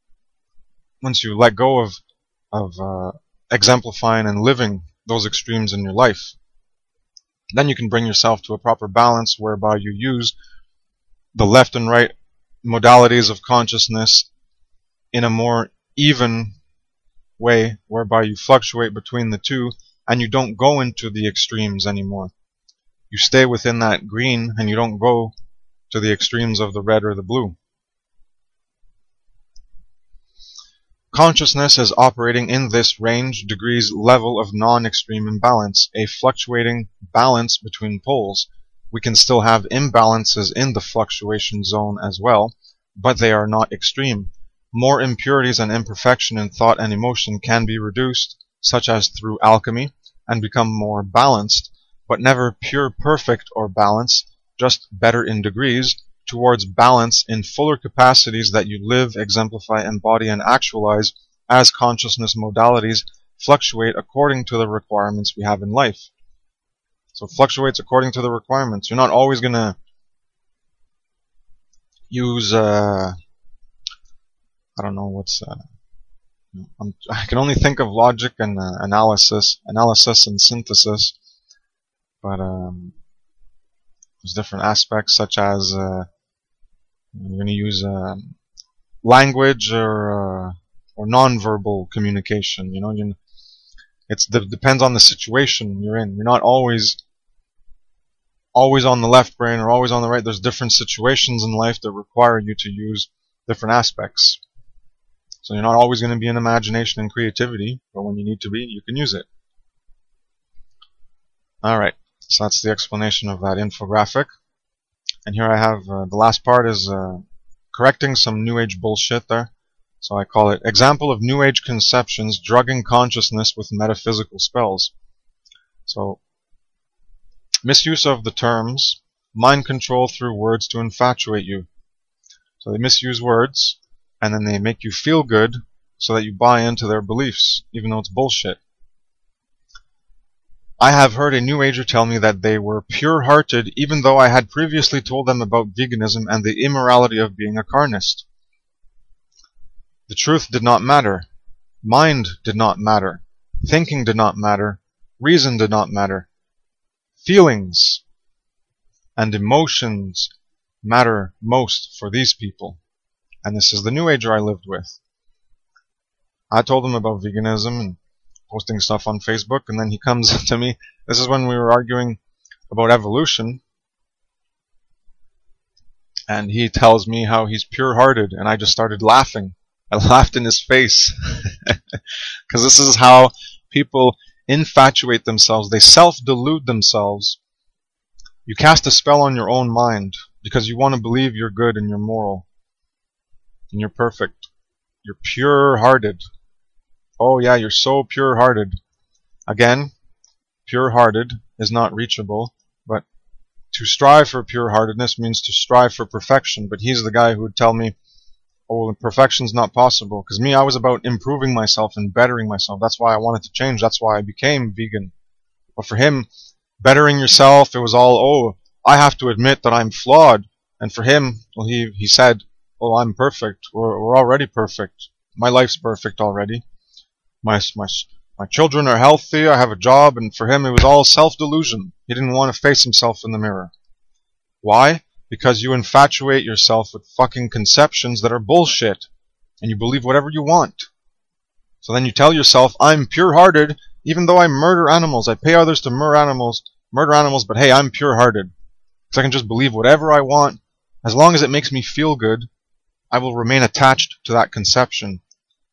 Once you let go of, of uh, exemplifying and living those extremes in your life, then you can bring yourself to a proper balance whereby you use the left and right modalities of consciousness in a more even way, whereby you fluctuate between the two and you don't go into the extremes anymore. You stay within that green and you don't go to the extremes of the red or the blue. Consciousness is operating in this range degrees level of non-extreme imbalance, a fluctuating balance between poles. We can still have imbalances in the fluctuation zone as well, but they are not extreme. More impurities and imperfection in thought and emotion can be reduced, such as through alchemy, and become more balanced, but never pure perfect or balance, just better in degrees, towards balance in fuller capacities that you live, exemplify, embody, and actualize as consciousness modalities fluctuate according to the requirements we have in life. So it fluctuates according to the requirements. You're not always going to use, uh, I don't know what's, uh, I'm, I can only think of logic and uh, analysis, analysis and synthesis, but um, there's different aspects such as uh, you're going to use uh, language or uh, or non-verbal communication. You know, you, it's it depends on the situation you're in. You're not always always on the left brain or always on the right. There's different situations in life that require you to use different aspects. So you're not always going to be in imagination and creativity, but when you need to be, you can use it. Alright, so that's the explanation of that infographic. And here I have, uh, the last part is uh, correcting some New Age bullshit there. So I call it, example of New Age conceptions drugging consciousness with metaphysical spells. So, misuse of the terms, mind control through words to infatuate you. So they misuse words, and then they make you feel good so that you buy into their beliefs, even though it's bullshit. I have heard a New Ager tell me that they were pure-hearted even though I had previously told them about veganism and the immorality of being a carnist. The truth did not matter. Mind did not matter. Thinking did not matter. Reason did not matter. Feelings and emotions matter most for these people. And this is the New Ager I lived with. I told him about veganism and posting stuff on Facebook, and then he comes to me. This is when we were arguing about evolution, and he tells me how he's pure-hearted, and I just started laughing. I laughed in his face. Because this is how people infatuate themselves. They self-delude themselves. You cast a spell on your own mind because you want to believe you're good and you're moral and you're perfect. You're pure-hearted. Oh yeah, you're so pure-hearted. Again, pure-hearted is not reachable, but to strive for pure-heartedness means to strive for perfection. But he's the guy who would tell me, oh, perfection's not possible. Because me, I was about improving myself and bettering myself. That's why I wanted to change. That's why I became vegan. But for him, bettering yourself, it was all, oh, I have to admit that I'm flawed. And for him, well, he, he said, oh, I'm perfect. We're, we're already perfect. My life's perfect already. My, my, my children are healthy, I have a job, and for him it was all self-delusion. He didn't want to face himself in the mirror. Why? Because you infatuate yourself with fucking conceptions that are bullshit, and you believe whatever you want. So then you tell yourself, I'm pure-hearted, even though I murder animals. I pay others to murder animals, murder animals, but hey, I'm pure-hearted. Because I can just believe whatever I want. As long as it makes me feel good, I will remain attached to that conception.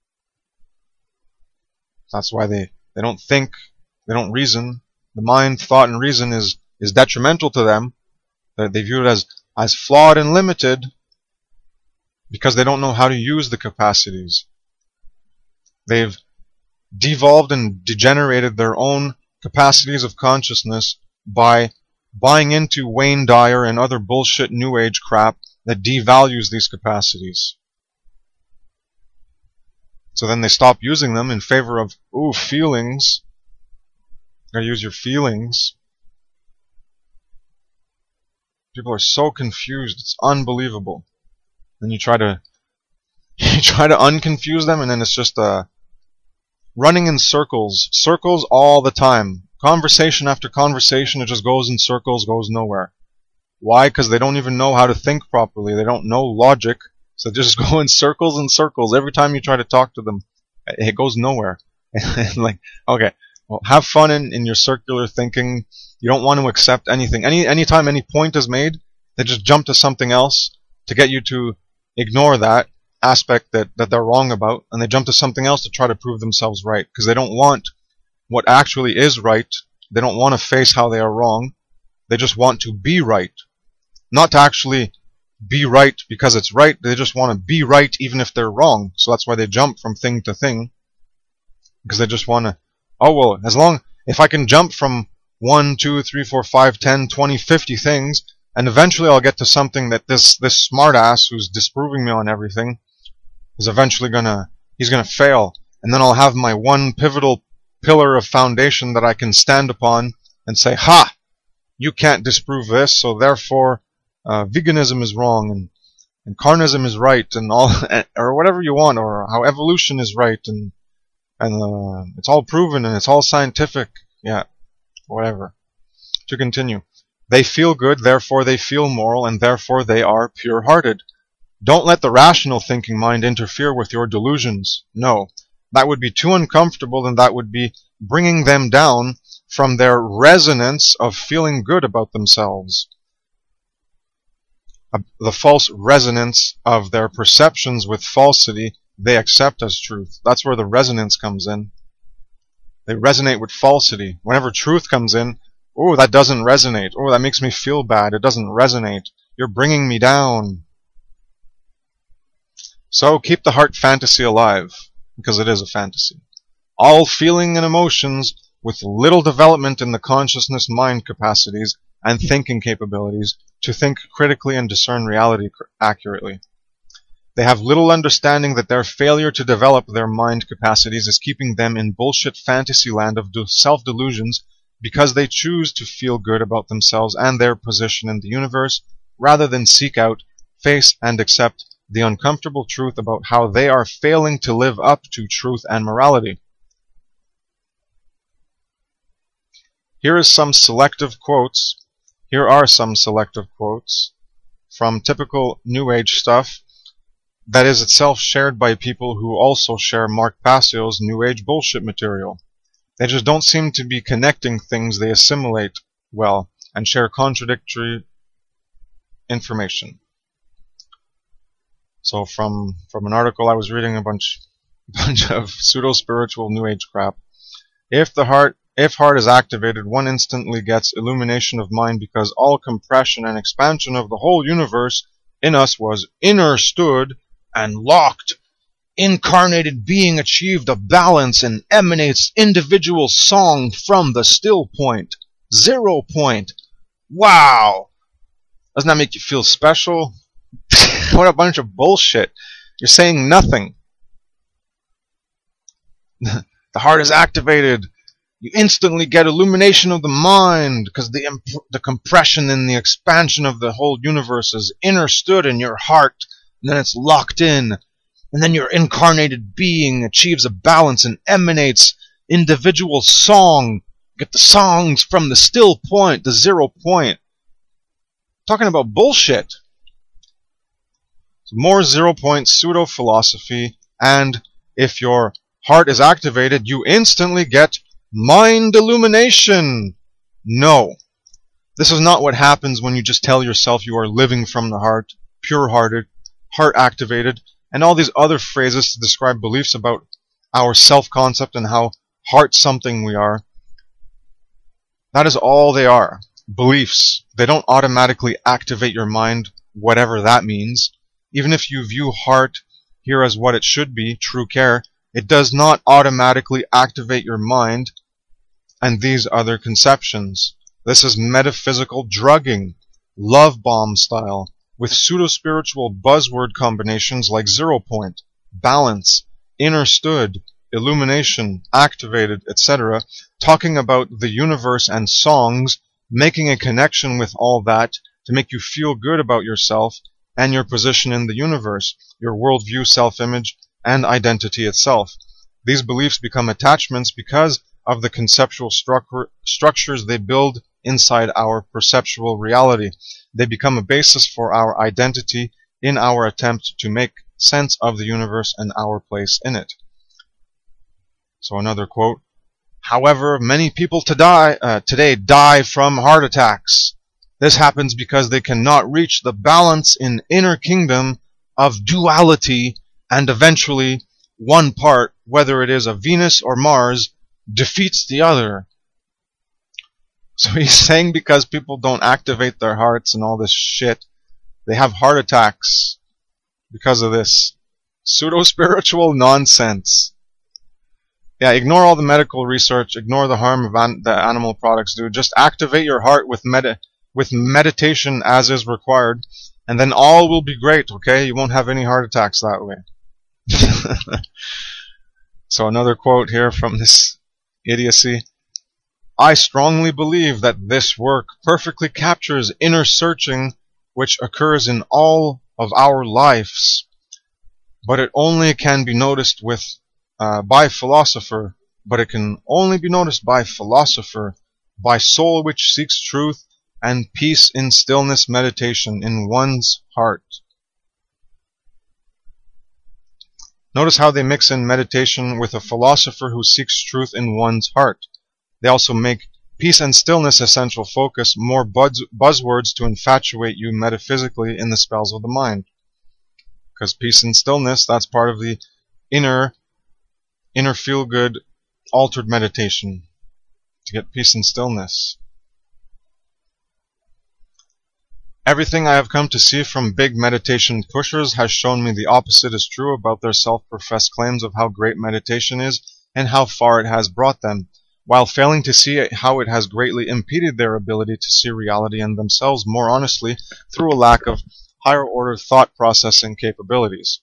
That's why they, they don't think, they don't reason. The mind, thought, and reason is, is detrimental to them. They, they view it as, as flawed and limited because they don't know how to use the capacities. They've devolved and degenerated their own capacities of consciousness by buying into Wayne Dyer and other bullshit New Age crap that devalues these capacities. So then they stop using them in favor of, ooh, feelings. You gotta use your feelings. People are so confused, it's unbelievable. Then you try to you try to unconfuse them, and then it's just uh, running in circles. Circles all the time. Conversation after conversation, it just goes in circles, goes nowhere. Why? Because they don't even know how to think properly. They don't know logic. So they just go in circles and circles. Every time you try to talk to them, it goes nowhere. Like, okay, well, have fun in, in your circular thinking. You don't want to accept anything. Any anytime any point is made, they just jump to something else to get you to ignore that aspect that, that they're wrong about, and they jump to something else to try to prove themselves right, because they don't want what actually is right. They don't want to face how they are wrong. They just want to be right. Not to actually be right because it's right. They just want to be right even if they're wrong. So that's why they jump from thing to thing. Because they just want to, oh well, as long, if I can jump from one, two, three, four, five, ten, twenty, fifty things, and eventually I'll get to something that this, this smartass who's disproving me on everything is eventually gonna, he's gonna fail. And then I'll have my one pivotal pillar of foundation that I can stand upon and say, ha! You can't disprove this, so therefore uh, veganism is wrong, and, and carnism is right, and all, or whatever you want, or how evolution is right, and and uh, it's all proven, and it's all scientific, yeah, whatever. To continue. They feel good, therefore they feel moral, and therefore they are pure-hearted. Don't let the rational thinking mind interfere with your delusions. No, that would be too uncomfortable, and that would be bringing them down from their resonance of feeling good about themselves. The false resonance of their perceptions with falsity they accept as truth. That's where the resonance comes in. They resonate with falsity. Whenever truth comes in, oh, that doesn't resonate. Oh, that makes me feel bad. It doesn't resonate. You're bringing me down. So keep the heart fantasy alive, because it is a fantasy. All feeling and emotions with little development in the consciousness mind capacities and thinking capabilities to think critically and discern reality accurately. They have little understanding that their failure to develop their mind capacities is keeping them in bullshit fantasy land of self-delusions because they choose to feel good about themselves and their position in the universe rather than seek out, face, and accept the uncomfortable truth about how they are failing to live up to truth and morality. Here is some selective quotes. Here are some selective quotes from typical New Age stuff that is itself shared by people who also share Mark Passio's New Age bullshit material. They just don't seem to be connecting things they assimilate well and share contradictory information. So from, from an article I was reading, a bunch, bunch of pseudo-spiritual New Age crap. If the heart If heart is activated, one instantly gets illumination of mind because all compression and expansion of the whole universe in us was understood and locked. Incarnated being achieved a balance and emanates individual song from the still point. Zero point. Wow! Doesn't that make you feel special? What a bunch of bullshit. You're saying nothing. The heart is activated. You instantly get illumination of the mind because the, imp- the compression and the expansion of the whole universe is understood in your heart, and then it's locked in. And then your incarnated being achieves a balance and emanates individual song. Get the songs from the still point, the zero point. Talking about bullshit. More zero point pseudo-philosophy, and if your heart is activated, you instantly get mind illumination. No. This is not what happens when you just tell yourself you are living from the heart, pure-hearted, heart-activated, and all these other phrases to describe beliefs about our self-concept and how heart-something we are. That is all they are. Beliefs. They don't automatically activate your mind, whatever that means. Even if you view heart here as what it should be, true care, it does not automatically activate your mind and these other conceptions. This is metaphysical drugging, love bomb style, with pseudo-spiritual buzzword combinations like zero point, balance, understood, illumination, activated, et cetera, talking about the universe and songs, making a connection with all that to make you feel good about yourself and your position in the universe, your worldview, self-image, and identity itself. These beliefs become attachments because of the conceptual structure, structures they build inside our perceptual reality. They become a basis for our identity in our attempt to make sense of the universe and our place in it. So another quote. However, many people to die, uh, today die from heart attacks. This happens because they cannot reach the balance in inner kingdom of duality, and eventually one part, whether it is a Venus or Mars, defeats the other. So he's saying because people don't activate their hearts and all this shit, they have heart attacks because of this pseudo-spiritual nonsense. Yeah, ignore all the medical research, ignore the harm of an- the animal products do. Just activate your heart with med- with meditation as is required, and then all will be great, okay? You won't have any heart attacks that way. So another quote here from this idiocy. I strongly believe that this work perfectly captures inner searching which occurs in all of our lives, but it only can be noticed with uh, by philosopher, but it can only be noticed by philosopher, by soul which seeks truth and peace in stillness meditation in one's heart. Notice how they mix in meditation with a philosopher who seeks truth in one's heart. They also make peace and stillness essential focus, more buzz buzzwords to infatuate you metaphysically in the spells of the mind. Because peace and stillness, that's part of the inner, inner feel-good, altered meditation. To get peace and stillness. Everything I have come to see from big meditation pushers has shown me the opposite is true about their self-professed claims of how great meditation is and how far it has brought them, while failing to see how it has greatly impeded their ability to see reality and themselves more honestly through a lack of higher-order thought processing capabilities.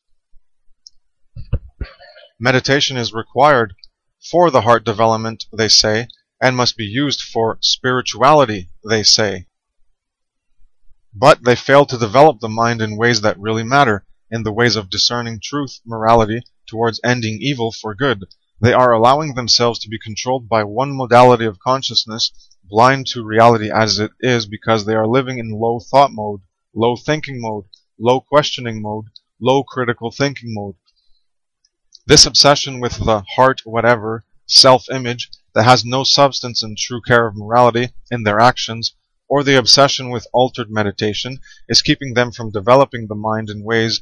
Meditation is required for the heart development, they say, and must be used for spirituality, they say. But they fail to develop the mind in ways that really matter, in the ways of discerning truth, morality, towards ending evil for good. They are allowing themselves to be controlled by one modality of consciousness, blind to reality as it is, because they are living in low thought mode, low thinking mode, low questioning mode, low critical thinking mode. This obsession with the heart whatever, self-image, that has no substance and true care of morality in their actions, or the obsession with altered meditation, is keeping them from developing the mind in ways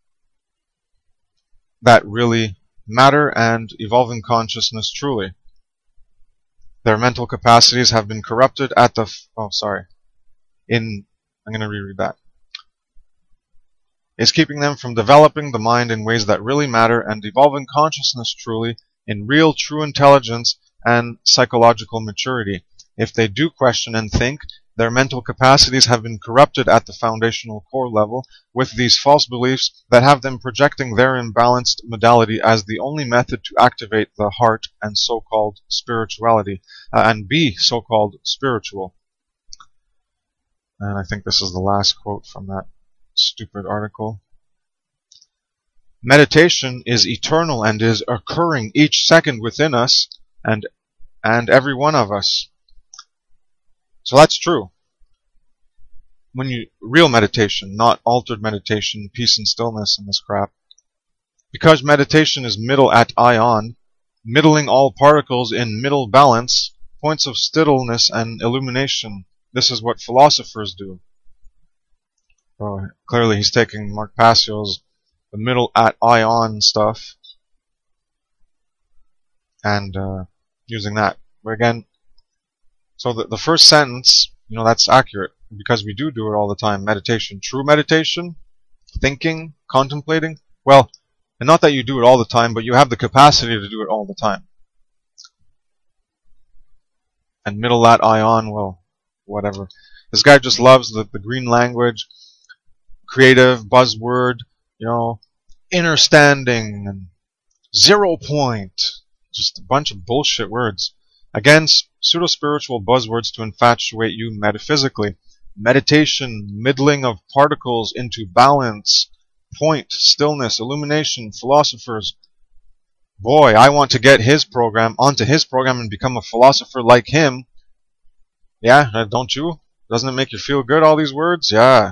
that really matter and evolving consciousness truly. Their mental capacities have been corrupted at the... F oh, sorry. In... I'm going to reread that. Is keeping them from developing the mind in ways that really matter and evolving consciousness truly in real, true intelligence and psychological maturity. If they do question and think, their mental capacities have been corrupted at the foundational core level with these false beliefs that have them projecting their imbalanced modality as the only method to activate the heart and so-called spirituality, uh, and be so-called spiritual. And I think this is the last quote from that stupid article. Meditation is eternal and is occurring each second within us and and every one of us. So that's true. When you real meditation, not altered meditation, peace and stillness and this crap. Because meditation is middle at ion, middling all particles in middle balance, points of stillness and illumination. This is what philosophers do. Oh, clearly he's taking Mark Passio's the middle at ion stuff and uh, using that. But again, so the, the first sentence, you know, that's accurate because we do do it all the time. Meditation, true meditation, thinking, contemplating. Well, and not that you do it all the time, but you have the capacity to do it all the time. And middle at ion, well, whatever. This guy just loves the, the green language, creative, buzzword, you know, inner standing, and zero point. Just a bunch of bullshit words. Again, pseudo-spiritual buzzwords to infatuate you metaphysically. Meditation, middling of particles into balance, point, stillness, illumination, philosophers. Boy, I want to get his program onto his program and become a philosopher like him. Yeah, don't you? Doesn't it make you feel good, all these words? Yeah.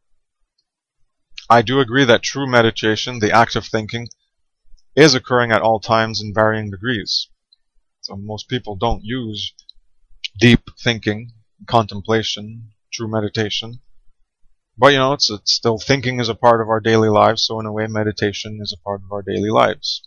I do agree that true meditation, the act of thinking, is occurring at all times in varying degrees. So most people don't use deep thinking, contemplation, true meditation. But you know, it's, it's still thinking is a part of our daily lives, so in a way meditation is a part of our daily lives.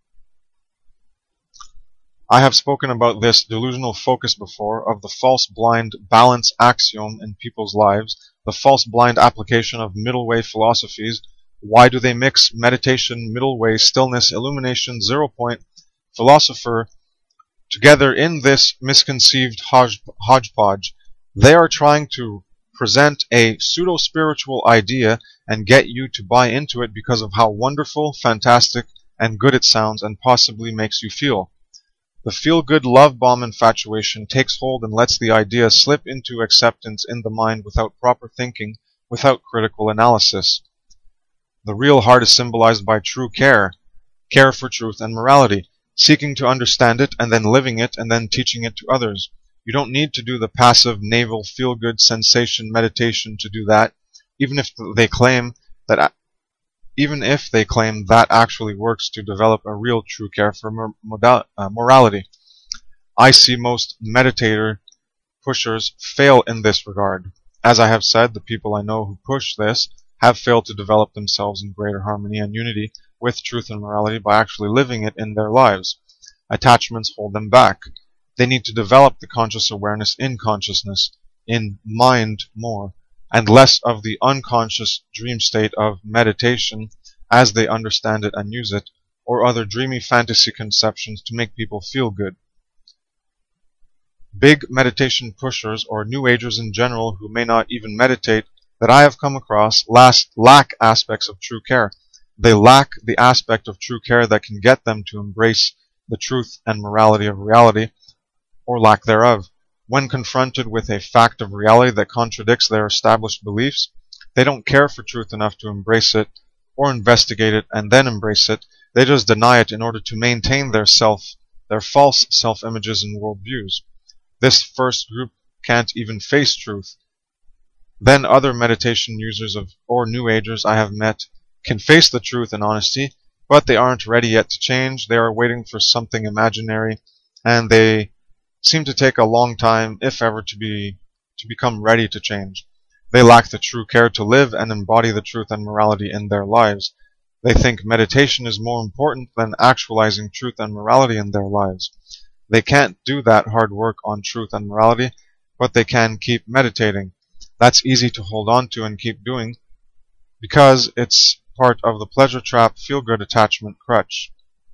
I have spoken about this delusional focus before of the false blind balance axiom in people's lives, the false blind application of middle way philosophies. Why do they mix meditation, middle way, stillness, illumination, zero point, philosopher together in this misconceived hodge hodgepodge? They are trying to present a pseudo-spiritual idea and get you to buy into it because of how wonderful, fantastic, and good it sounds and possibly makes you feel. The feel-good love bomb infatuation takes hold and lets the idea slip into acceptance in the mind without proper thinking, without critical analysis. The real heart is symbolized by true care, care for truth and morality, seeking to understand it and then living it and then teaching it to others. You don't need to do the passive navel feel-good sensation meditation to do that, even if they claim that even if they claim that actually works to develop a real true care for mor modal uh, morality. I see most meditator pushers fail in this regard. As I have said, the people I know who push this have failed to develop themselves in greater harmony and unity with truth and morality by actually living it in their lives. Attachments hold them back. They need to develop the conscious awareness in consciousness, in mind more, and less of the unconscious dream state of meditation as they understand it and use it, or other dreamy fantasy conceptions to make people feel good. Big meditation pushers, or New Agers in general who may not even meditate, that I have come across last, lack aspects of true care. They lack the aspect of true care that can get them to embrace the truth and morality of reality, or lack thereof. When confronted with a fact of reality that contradicts their established beliefs, they don't care for truth enough to embrace it, or investigate it and then embrace it. They just deny it in order to maintain their self, their false self-images and worldviews. This first group can't even face truth. Then other meditation users of or New Agers I have met can face the truth and honesty, but they aren't ready yet to change. They are waiting for something imaginary, and they seem to take a long time, if ever, to be to become ready to change. They lack the true care to live and embody the truth and morality in their lives. They think meditation is more important than actualizing truth and morality in their lives. They can't do that hard work on truth and morality, but they can keep meditating. That's easy to hold on to and keep doing, because it's part of the pleasure trap feel-good attachment crutch.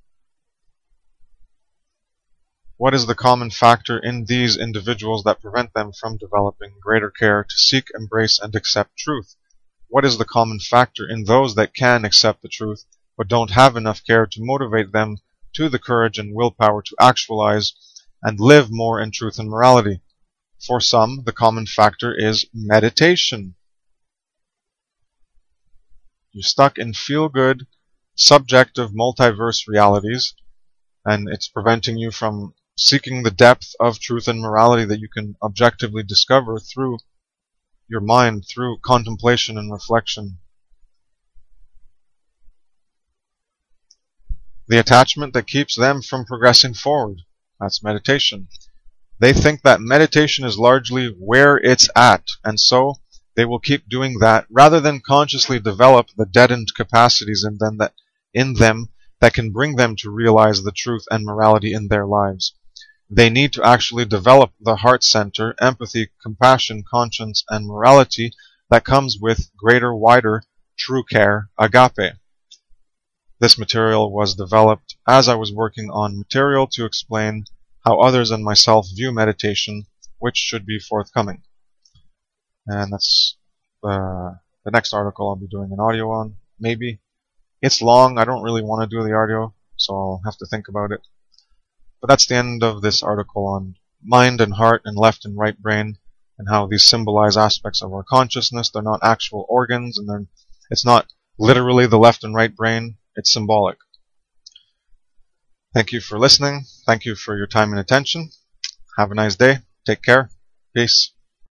What is the common factor in these individuals that prevent them from developing greater care to seek, embrace, and accept truth? What is the common factor in those that can accept the truth, but don't have enough care to motivate them to the courage and willpower to actualize and live more in truth and morality? For some, the common factor is meditation. You're stuck in feel-good, subjective, multiverse realities, and it's preventing you from seeking the depth of truth and morality that you can objectively discover through your mind, through contemplation and reflection. The attachment that keeps them from progressing forward, that's meditation. They think that meditation is largely where it's at, and so they will keep doing that rather than consciously develop the deadened capacities in them that, in them that can bring them to realize the truth and morality in their lives. They need to actually develop the heart center, empathy, compassion, conscience, and morality that comes with greater, wider, true care, agape. This material was developed as I was working on material to explain how others and myself view meditation, which should be forthcoming. And that's uh, the next article I'll be doing an audio on, maybe. It's long, I don't really want to do the audio, so I'll have to think about it. But that's the end of this article on mind and heart and left and right brain, and how these symbolize aspects of our consciousness. They're not actual organs, and they're, it's not literally the left and right brain, it's symbolic. Thank you for listening. Thank you for your time and attention. Have a nice day. Take care. Peace.